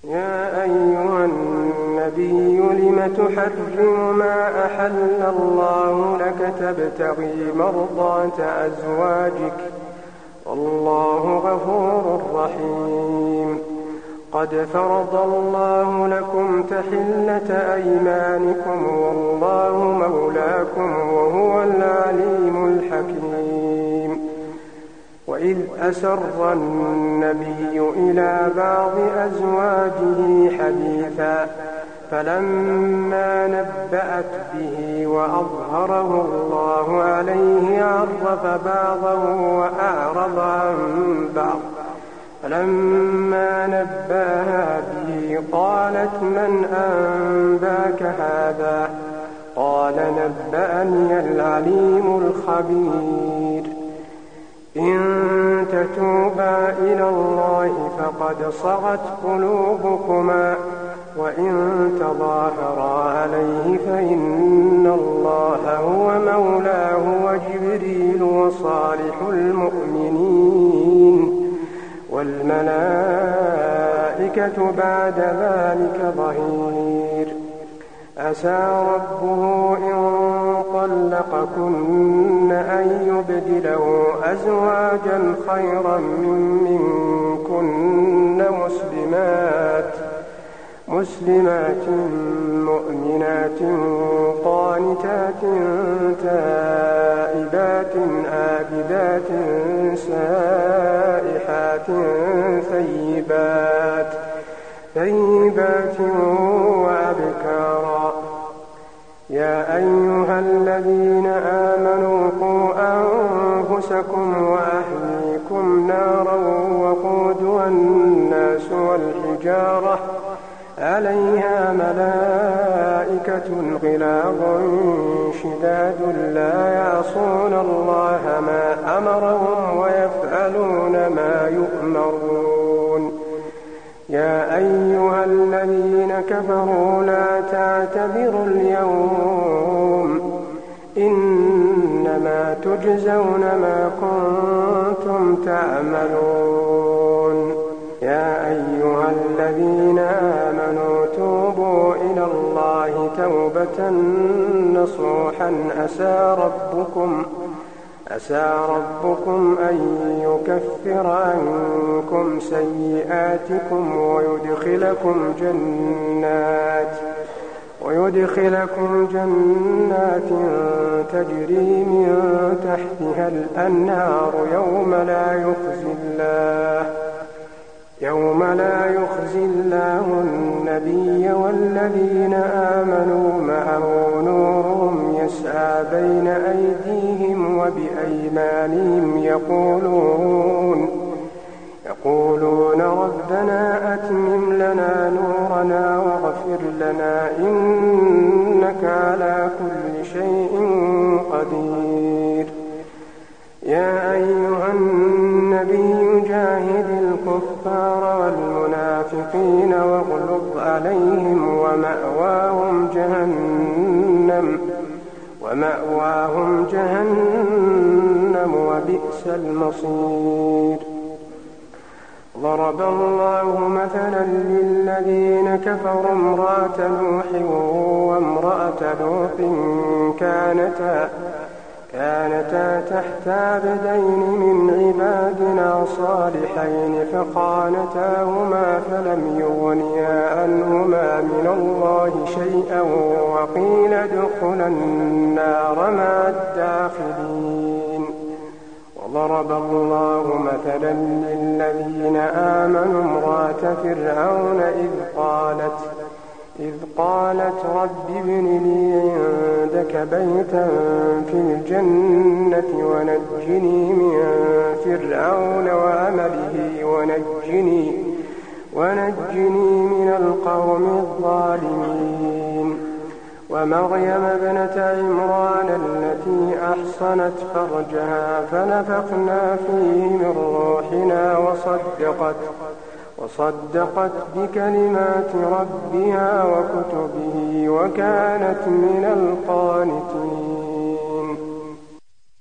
يا أيها النبي لم تحرم ما أحل الله لك تبتغي مرضات أزواجك والله غفور رحيم. قد فرض الله لكم تحلة أيمانكم والله مولاكم وهو العليم الحكيم. وإذ أسر النبي إلى بعض أزواجه حديثا فلما نبأت به وأظهره الله عليه عرف بعضه وأعرض عن بعض. فلما نبأها به قالت من أنباك هذا؟ قال نبأني العليم الخبير. إن تتوبا إلى الله فقد صغت قلوبكما وإن تظاهرا عليه فإن الله هو مولاه وجبريل وصالح المؤمنين والملائكة بعد ذلك ظهير. عسى ربه إن طلقكن أن يبدله أزواجا خيرا منكن مسلمات مؤمنات قانتات تائبات عابدات سائحات ثيبات وأبكارا. يا أيها الذين آمنوا قوا أنفسكم وأهليكم نارا وقودها الناس والحجارة عليها ملائكة غلاظ شداد لا يعصون الله ما أمرهم ويفعلون ما يؤمرون. يا أيها الذين كفروا لا تعتذروا اليوم إنما تجزون ما كنتم تعملون. يا أيها الذين آمنوا توبوا إلى الله توبة نصوحا عسى ربكم أن يكفر عنكم سيئاتكم ويدخلكم جنات تجري من تحتها الأنهار يوم لا يخزي الله النبي والذين آمنوا معه نورهم يسعى بين أيديهم وبأيمانهم يقولون ربنا أتمم لنا نورنا واغفر لنا إنك على كل شيء قدير. يا أيها النبي جاهد الكفار والمنافقين واغلظ عليهم ومأواهم جهنم وبئس المصير. ضرب الله مثلا للذين كفروا امرأة نوح وامرأة لوط كانتا تحت عبدين من عبادنا صالحين فخانتاهما فلم يغنيا عنهما من الله شيئا وقيل ادخلا النار مع الداخلين. وضرب الله مثلا للذين آمنوا امرأة فرعون إذ قالت رب ابن لي عندك بيتا في الجنة ونجني من فرعون وعمله ونجني من القوم الظالمين. ومريم ابنة عمران التي أحصنت فرجها فنفخنا فيه من روحنا وصدقت بكلمات ربها وكتبه وكانت من القانتين.